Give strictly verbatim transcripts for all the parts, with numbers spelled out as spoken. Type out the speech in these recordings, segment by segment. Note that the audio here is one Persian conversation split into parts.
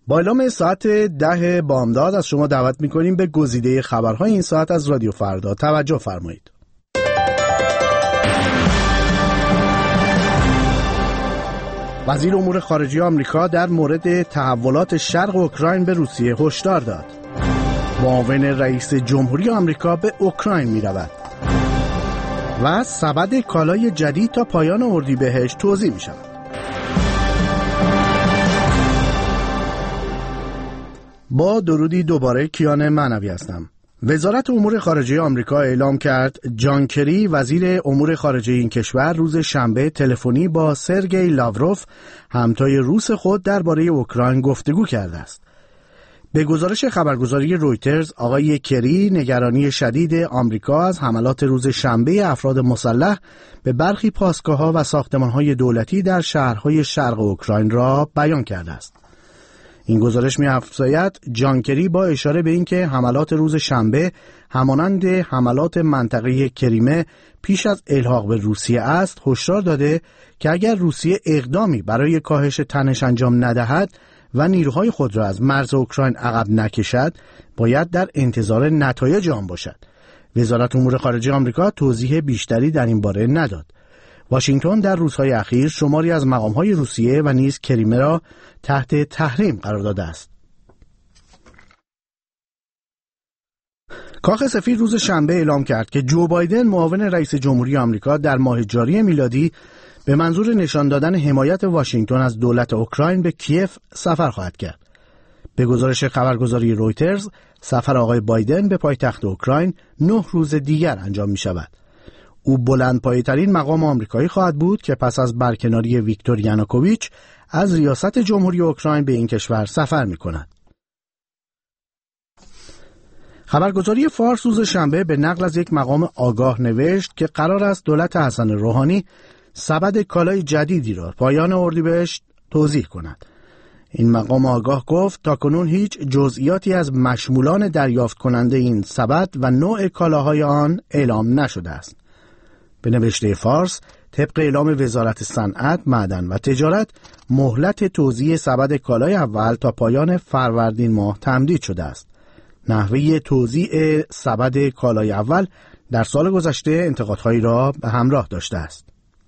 با اعلام ساعت ده بامداد از شما دعوت می‌کنیم به گزیده خبرهای این ساعت از رادیو فردا. توجه فرمایید. وزیر امور خارجه آمریکا در مورد تحولات شرق اوکراین به روسیه هشدار داد. معاون رئیس جمهوری آمریکا به اوکراین می‌رود. و سبد کالای جدید تا پایان اردیبهشت توزیع می‌شود. با درودی دوباره کیان معنوی هستم. وزارت امور خارجه آمریکا اعلام کرد جان کری وزیر امور خارجه این کشور روز شنبه تلفنی با سرگئی لاوروف همتای روس خود درباره اوکراین گفتگو کرده است. به گزارش خبرگزاری رویترز آقای کری نگرانی شدید آمریکا از حملات روز شنبه افراد مسلح به برخی پاسگاه‌ها و ساختمان‌های دولتی در شهرهای شرق اوکراین را بیان کرده است. این گزارش می‌افزاید جان کری با اشاره به اینکه حملات روز شنبه همانند حملات منطقه کریمه پیش از الحاق به روسیه است، هشدار داده که اگر روسیه اقدامی برای کاهش تنش انجام ندهد و نیروهای خود را از مرز اوکراین عقب نکشد، باید در انتظار نتایج آن باشد. وزارت امور خارجه آمریکا توضیح بیشتری در این باره نداد. واشنگتن در روزهای اخیر شماری از مقام‌های روسیه و نیز کریمه را تحت تحریم قرار داده است. کاخ سفید روز شنبه اعلام کرد که جو بایدن معاون رئیس جمهوری آمریکا در ماه جاری میلادی به منظور نشان دادن حمایت واشنگتن از دولت اوکراین به کیف سفر خواهد کرد. به گزارش خبرگزاری رویترز، سفر آقای بایدن به پایتخت اوکراین نه روز دیگر انجام می شود. او بلندپایه‌ترین مقام آمریکایی خواهد بود که پس از برکناری ویکتور یانوکوویچ از ریاست جمهوری اوکراین به این کشور سفر می کند. خبرگزاری فارس روز شنبه به نقل از یک مقام آگاه نوشت که قرار است دولت حسن روحانی سبد کالای جدیدی را پایان اردیبهشت توزیع کند. این مقام آگاه گفت تاکنون هیچ جزئیاتی از مشمولان دریافت کننده این سبد و نوع کالاهای آن اعلام نشده است. به نوشته فارس، طبق اعلام وزارت صنعت، معدن و تجارت، مهلت توزیع سبد کالای اول تا پایان فروردین ماه تمدید شده است. نحوه توزیع سبد کالای اول در سال گذشته انتقادهایی را به همراه داشته است.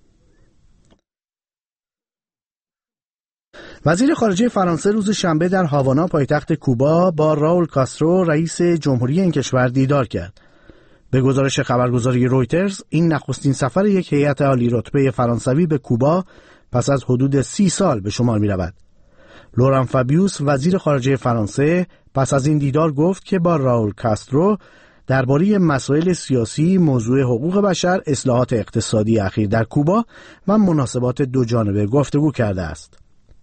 وزیر خارجه فرانسه روز شنبه در هاوانا پایتخت کوبا با راول کاسترو رئیس جمهوری این کشور دیدار کرد. به گزارش خبرگزاری رویترز، این نخستین سفر یک هیئت عالی رتبه فرانسوی به کوبا پس از حدود سی سال به شمار می رود. لوران فابیوس وزیر خارجه فرانسه پس از این دیدار گفت که با راول کاسترو درباره مسائل سیاسی، موضوع حقوق بشر، اصلاحات اقتصادی اخیر در کوبا و مناسبات دو جانبه گفتگو کرده است.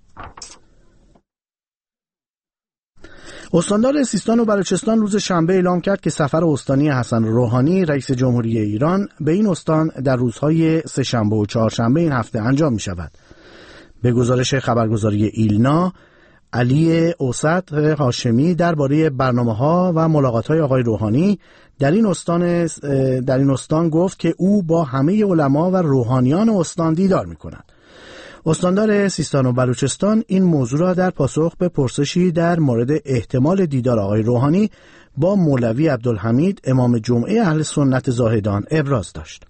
استاندار سیستان و بلوچستان روز شنبه اعلام کرد که سفر استانی حسن روحانی رئیس جمهوری ایران به این استان در روزهای سه‌شنبه و چهارشنبه این هفته انجام می شود. به گزارش خبرگزاری ایلنا، علی اوسط هاشمی درباره برنامه‌ها و ملاقات‌های آقای روحانی در این استان در این استان گفت که او با همه علما و روحانیان استان دیدار می‌کند. استاندار سیستان و بلوچستان این موضوع را در پاسخ به پرسشی در مورد احتمال دیدار آقای روحانی با مولوی عبدالحمید امام جمعه اهل سنت زاهدان ابراز داشت.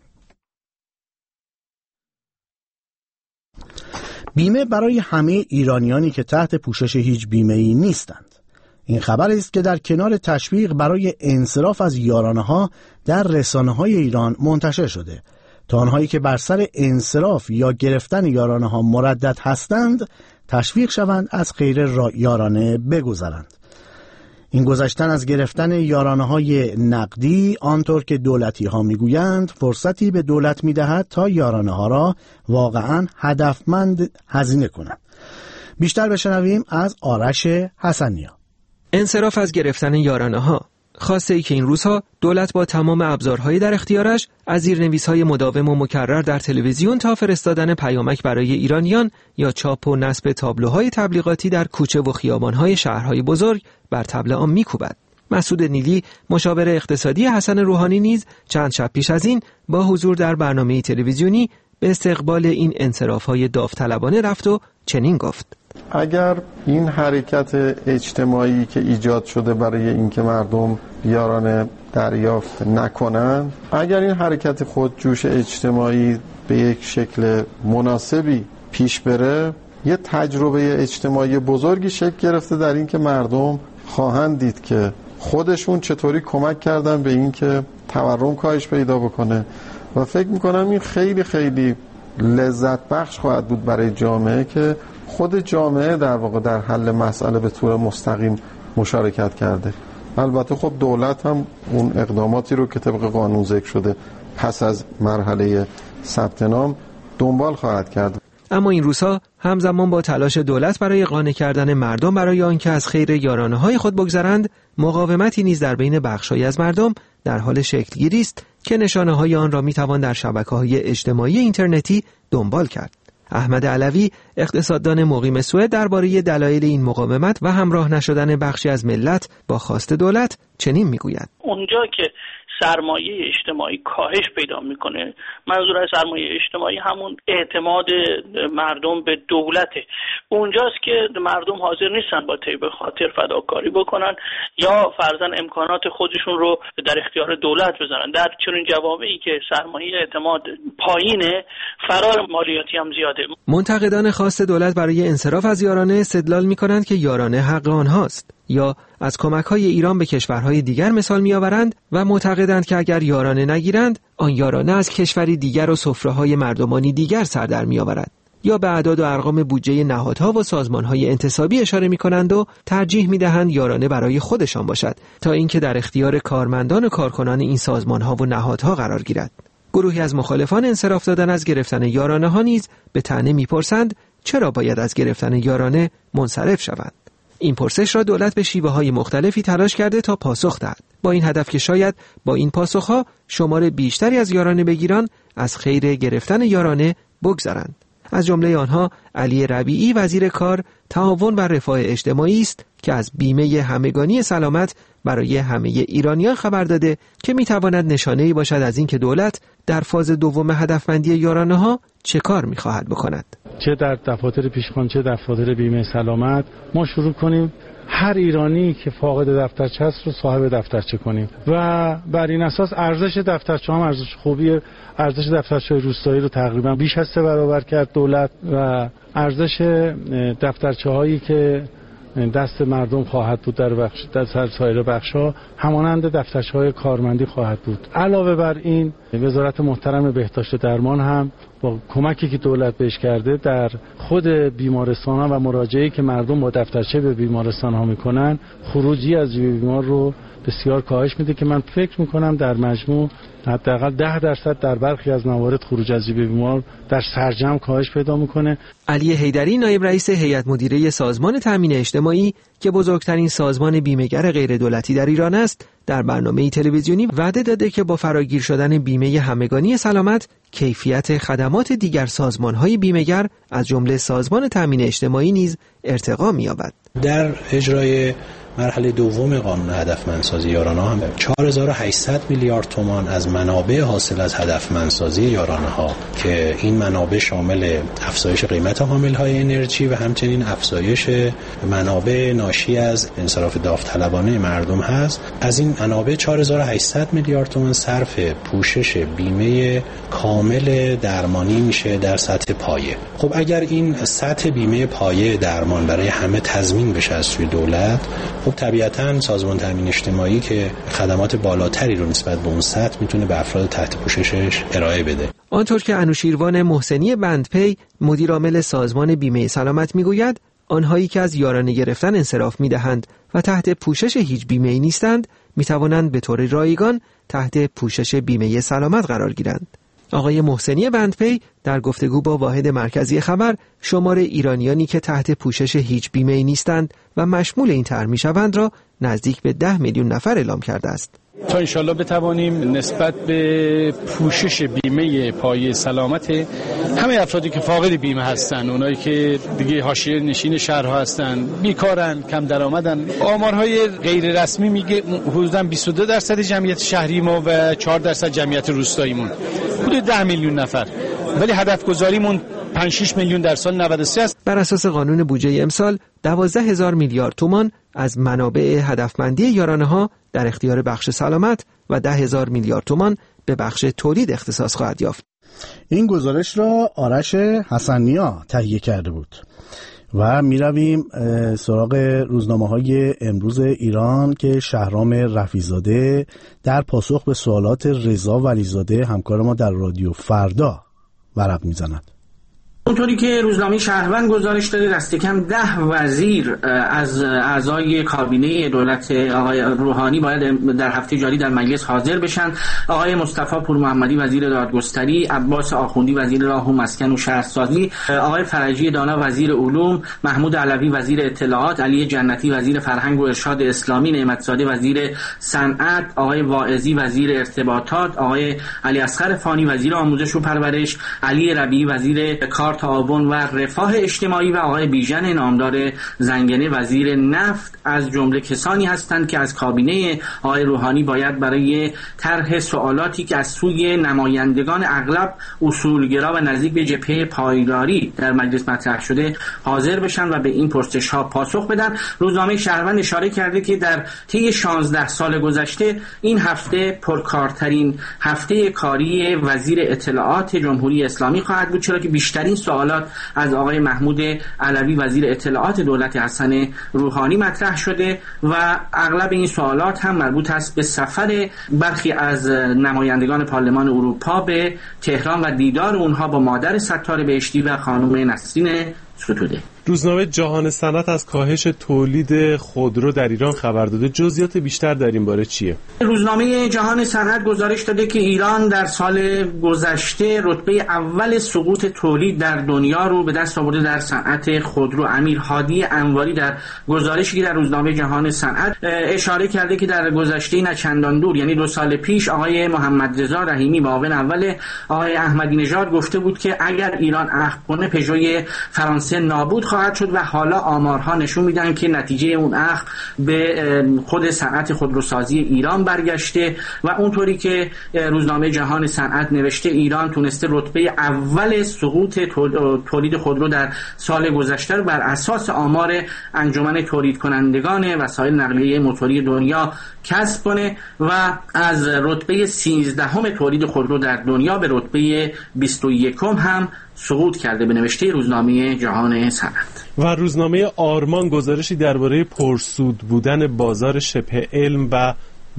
بیمه برای همه ایرانیانی که تحت پوشش هیچ بیمه‌ای نیستند. این خبر است که در کنار تشویق برای انصراف از یارانه‌ها در رسانه‌های ایران منتشر شده تا آنهایی که بر سر انصراف یا گرفتن یارانه‌ها مردد هستند تشویق شوند از غیر یارانه بگذرند. این گذشتن از گرفتن یارانه‌های نقدی آنطور که دولتی‌ها می‌گویند فرصتی به دولت می‌دهد تا یارانه‌ها را واقعاً هدفمند هزینه کند. بیشتر بشنویم از آرش حسنیا. انصراف از گرفتن یارانه‌ها، خواسته ای که این روزها دولت با تمام ابزارهای در اختیارش از زیرنویس‌های مداوم و مکرر در تلویزیون تا فرستادن پیامک برای ایرانیان یا چاپ و نصب تابلوهای تبلیغاتی در کوچه و خیابان‌های شهرهای بزرگ بر طبل عام می‌کوبد. مسعود نیلی، مشاور اقتصادی حسن روحانی نیز چند شب پیش از این با حضور در برنامه تلویزیونی به استقبال این انصراف‌های داوطلبانه رفت و چنین گفت: اگر این حرکت اجتماعی که ایجاد شده برای اینکه مردم یارانه دریافت نکنن، اگر این حرکت خودجوش اجتماعی به یک شکل مناسبی پیش بره، یه تجربه اجتماعی بزرگی شکل گرفته در این که مردم خواهند دید که خودشون چطوری کمک کردن به این که تورم کاهش پیدا بکنه و فکر میکنم این خیلی خیلی لذت بخش خواهد بود برای جامعه که خود جامعه در واقع در حل مسئله به طور مستقیم مشارکت کرده. البته خب دولت هم اون اقداماتی رو که طبق قانون ذکر شده پس از مرحله ثبت نام دنبال خواهد کرد. اما این روزها همزمان با تلاش دولت برای قانع کردن مردم برای آنکه از خیر یارانه‌های خود بگذرند، مقاومتی نیز در بین بخش‌هایی از مردم در حال شکل‌گیری است که نشانه‌های آن را می‌توان در شبکه‌های اجتماعی اینترنتی دنبال کرد. احمد علوی، اقتصاددان مقیم سوئد، درباره دلایل این مقاومت و همراه نشدن بخشی از ملت با خواست دولت چنین می‌گوید: اونجا که سرمایه اجتماعی کاهش پیدا میکنه، منظور از سرمایه اجتماعی همون اعتماد مردم به دولته، اونجاست که مردم حاضر نیستن با طیب خاطر فداکاری بکنن یا فرضاً امکانات خودشون رو در اختیار دولت بذارن. در چنین جوامعی که سرمایه اعتماد پایینه، فرار مالیاتی هم زیاده. منتقدان خواست دولت برای انصراف از یارانه استدلال میکنند که یارانه حق آنهاست، یا از کمک‌های ایران به کشورهای دیگر مثال می‌آورند و معتقدند که اگر یارانه نگیرند، آن یارانه از کشوری دیگر و سفره‌های مردمانی دیگر سر در می‌آورد. یا به اعداد و ارقام بودجه نهادها و سازمان‌های انتصابی اشاره می‌کنند و ترجیح می‌دهند یارانه برای خودشان باشد تا اینکه در اختیار کارمندان و کارکنان این سازمان‌ها و نهادها قرار گیرد. گروهی از مخالفان انصراف دادن از گرفتن یارانه‌ها نیز به طعنه می‌پرسند چرا باید از گرفتن یارانه منصرف شوند. این پرسش را دولت به شیوه‌های مختلفی تلاش کرده تا پاسخ دهد، با این هدف که شاید با این پاسخ‌ها شمار بیشتری از یارانه بگیران از خیر گرفتن یارانه بگذرند. از جمله آنها علی ربیعی، وزیر کار، تعاون و رفاه اجتماعی است که از بیمه همگانی سلامت برای همه ایرانیان خبر داده که می‌تواند نشانه‌ای باشد از اینکه دولت در فاز دوم هدفمندی یارانه‌ها چه کار می‌خواهد بکند. چه در دفاتر پیشخوان چه در دفاتر بیمه سلامت ما شروع کنیم هر ایرانی که فاقد دفترچه است رو صاحب دفترچه کنیم و بر این اساس ارزش دفترچه هم ارزش خوبیه. ارزش دفترچه روستایی رو تقریبا بیش از سه برابر کرد دولت و ارزش دفترچه هایی که دست مردم خواهد بود در بخش در سایر بخش‌ها همانند دفترچه‌های کارمندی خواهد بود. علاوه بر این وزارت محترم بهداشت و درمان هم با کمکی که دولت بهش کرده در خود بیمارستان‌ها و مراجعه‌ای که مردم با دفترچه به بیمارستان‌ها می‌کنن خروجی از جیب بیمار رو بسیار کاهش میده که من فکر می‌کنم در مجموع حداقل ده درصد در برخی از موارد خروج از جیب بیمار در سرجم کاهش پیدا میکنه. علی حیدری، نایب رئیس هیئت مدیره سازمان تامین اجتماعی که بزرگترین سازمان بیمه‌گر غیر دولتی در ایران است، در برنامه تلویزیونی وعده داده که با فراگیر شدن بیمه همگانی سلامت، کیفیت خدمات دیگر سازمان‌های بیمه‌گر از جمله سازمان تامین اجتماعی نیز ارتقا می‌یابد. در اجرای مرحله دوم قانون هدفمندسازی یارانه هم چهار هزار و هشتصد میلیارد تومان از منابع حاصل از هدفمندسازی یارانه ها که این منابع شامل افزایش قیمت حامل‌های انرژی و همچنین افزایش منابع ناشی از انصراف داوطلبانه مردم هست، از این منابع چهار هزار و هشتصد میلیارد تومان صرف پوشش بیمه کامل درمانی میشه در سطح پایه. خب اگر این سطح بیمه پایه درمان برای همه تضمین بشه از سوی دولت، خب طبیعتاً سازمان تامین اجتماعی که خدمات بالاتری رو نسبت به اون سطح میتونه به افراد تحت پوششش ارائه بده. آنطور که انوشیروان محسنی بندپی، مدیر عامل سازمان بیمه سلامت میگوید، آنهایی که از یارانه گرفتن انصراف میدهند و تحت پوشش هیچ بیمه‌ای نیستند، میتوانند به طور رایگان تحت پوشش بیمه سلامت قرار گیرند. آقای محسنی بندپی در گفتگو با واحد مرکزی خبر شمار ایرانیانی که تحت پوشش هیچ بیمه‌ای نیستند و مشمول این طرح میشوند را نزدیک به ده میلیون نفر اعلام کرده است. تا انشالله بتوانیم نسبت به پوشش بیمه پایه سلامت همه افرادی که فاقد بیمه هستند، اونایی که دیگه حاشیه نشین شهرها هستند، بیکارن، کم درآمدن، آمارهای غیر رسمی میگه حدوداً بیست و دو درصد جمعیت شهری ما و چهار درصد جمعیت روستاییمون، حدود ده میلیون نفر، ولی هدف گذاریمون پنج شش میلیون در سال نود و سه است. بر اساس قانون بودجه امسال دوازده هزار میلیارد تومان از منابع هدفمندی یارانه‌ها در اختیار بخش سلامت و ده هزار میلیارد تومان به بخش تولید اختصاص خواهد یافت. این گزارش را آرش حسن‌نیا تهیه کرده بود. و می رویم سراغ روزنامه‌های امروز ایران که شهرام رفیع‌زاده در پاسخ به سوالات رضا ولیزاده همکار ما در رادیو فردا ورق می زند. اونطوری که روزنامه شهروند گزارش داده دست کم ده وزیر از اعضای کابینه دولت آقای روحانی باید در هفته جاری در مجلس حاضر بشن. آقای مصطفی پورمحمدی وزیر دادگستری، عباس آخوندی وزیر راه و مسکن و شهرسازی، آقای فرجی دانا وزیر علوم، محمود علوی وزیر اطلاعات، علی جنتی وزیر فرهنگ و ارشاد اسلامی، نعمتزاده وزیر صنعت، آقای واعظی وزیر ارتباطات، آقای علی اصغر فانی وزیر آموزش و پرورش، علی ربیعی وزیر کار تعاون و رفاه اجتماعی و آقای بیژن نامدار زنگنه وزیر نفت از جمله کسانی هستند که از کابینه آقای روحانی باید برای طرح سوالاتی که از سوی نمایندگان اغلب اصولگرا و نزدیک به جبهه پایداری در مجلس مطرح شده حاضر بشن و به این پرسش‌ها پاسخ بدن. روزنامه شهروند اشاره کرده که در طی شانزده سال گذشته این هفته پرکارترین هفته کاری وزیر اطلاعات جمهوری اسلامی خواهد بود، چرا که بیشترین سوالات از آقای محمود علوی وزیر اطلاعات دولت حسن روحانی مطرح شده و اغلب این سوالات هم مربوط است به سفر برخی از نمایندگان پارلمان اروپا به تهران و دیدار اونها با مادر ستار بهشتی و خانم نسرین ستوده. روزنامه جهان صنعت از کاهش تولید خودرو در ایران خبر داده. جزئیات بیشتر در این باره چیه؟ روزنامه جهان صنعت گزارش داده که ایران در سال گذشته رتبه اول سقوط تولید در دنیا رو به دست آورده در صنعت خودرو. امیر هادی انواری در گزارشی که در روزنامه جهان صنعت اشاره کرده که در گذشته نه چندان دور، یعنی دو سال پیش، آقای محمد رضا رحیمی معاون اول آقای احمدی نژاد گفته بود که اگر ایران عقب کنه پژوی فرانسه نابود خواهد شد و حالا آمارها نشون میدن که نتیجه اون اخ به خود صنعت خودروسازی ایران برگشته و اونطوری که روزنامه جهان صنعت نوشته ایران تونسته رتبه اول سقوط تولید خودرو در سال گذشته رو بر اساس آمار انجمن تولید کنندگان وسایل نقلیه موتوری دنیا کسب کنه و از رتبه سیزدهم تولید خودرو در دنیا به رتبه بیست و یکم هم سقوط کرده، به نوشته روزنامه جهان صنعت. و روزنامه آرمان گزارشی درباره پرسود بودن بازار شبه علم و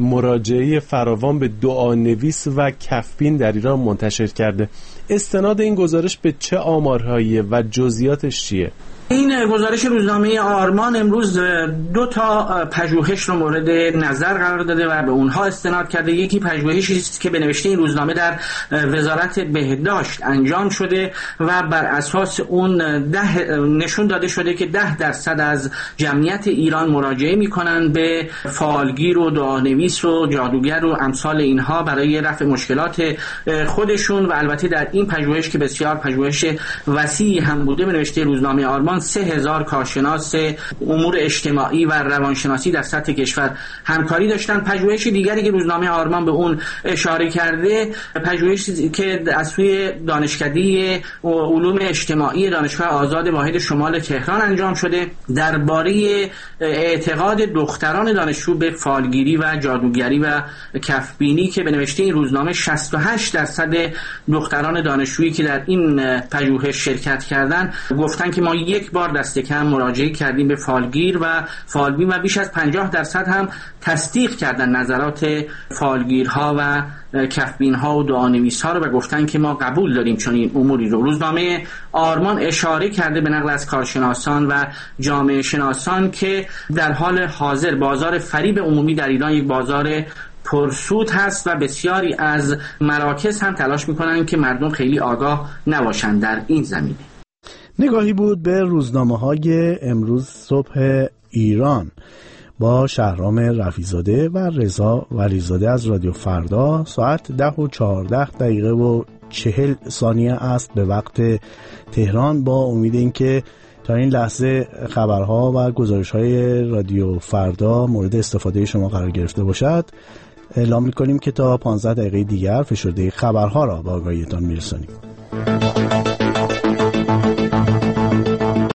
مراجعه فراوان به دعانویس و کفبین در ایران منتشر کرده. استناد این گزارش به چه آمارهایی و جزئیاتش چیه؟ این گزارش روزنامه آرمان امروز دو تا پژوهش رو مورد نظر قرار داده و به اونها استناد کرده. یکی پژوهشی است که به نوشته این روزنامه در وزارت بهداشت انجام شده و بر اساس اون ده نشون داده شده که ده درصد از جمعیت ایران مراجعه میکنن به فالگیر و دعانویس و جادوگر و امثال اینها برای رفع مشکلات خودشون و البته در این پژوهش که بسیار پژوهش وسیعی هم بوده به نوشته روزنامه آرمان سه هزار کارشناس امور اجتماعی و روانشناسی در سطح کشور همکاری داشتن. پژوهش دیگری که روزنامه آرمان به اون اشاره کرده پژوهشی که از سوی دانشکده علوم اجتماعی دانشگاه آزاد واحد شمال تهران انجام شده درباره اعتقاد دختران دانشجو به فالگیری و جادوگری و کفبینی که به نوشته این روزنامه شصت و هشت درصد دختران دانشجویی که در این پژوهش شرکت کردن گفتن که ما یک بار دست کم مراجعه کردیم به فالگیر و فالبین و بیش از پنجاه درصد هم تصدیق کردن نظرات فالگیرها و کفبینها و دعانویسها رو و گفتن که ما قبول داریم چون این اموری رو. روزنامه آرمان اشاره کرده به نقل از کارشناسان و جامعه شناسان که در حال حاضر بازار فریب عمومی در ایران یک بازار پرسود هست و بسیاری از مراکز هم تلاش میکنن که مردم خیلی آگاه نباشن در این زمینه. نگاهی بود به روزنامه‌های امروز صبح ایران با شهرام رفیع‌زاده و رضا ولیزاده از رادیو فردا. ساعت ده و چهارده دقیقه و چهل ثانیه است به وقت تهران. با امید اینکه تا این لحظه خبرها و گزارش‌های رادیو فردا مورد استفاده شما قرار گرفته باشد، اعلام می‌کنیم که تا پانزده دقیقه دیگر فشرده خبرها را به آگاهیتان می‌رسانیم.